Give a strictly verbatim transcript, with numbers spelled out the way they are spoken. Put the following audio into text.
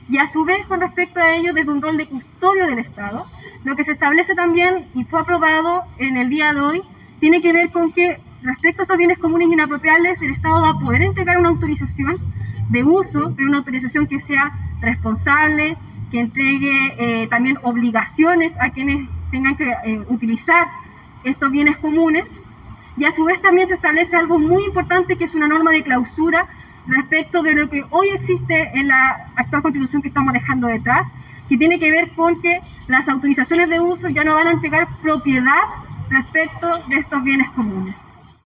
y a su vez con respecto a ello desde un rol de custodio del Estado. Lo que se establece también y fue aprobado en el día de hoy tiene que ver con que respecto a estos bienes comunes inapropiables el Estado va a poder entregar una autorización de uso, pero una autorización que sea responsable, que entregue eh, también obligaciones a quienes tengan que eh, utilizar estos bienes comunes, y a su vez también se establece algo muy importante que es una norma de clausura respecto de lo que hoy existe en la actual Constitución que estamos dejando detrás, que tiene que ver con que las autorizaciones de uso ya no van a entregar propiedad respecto de estos bienes comunes.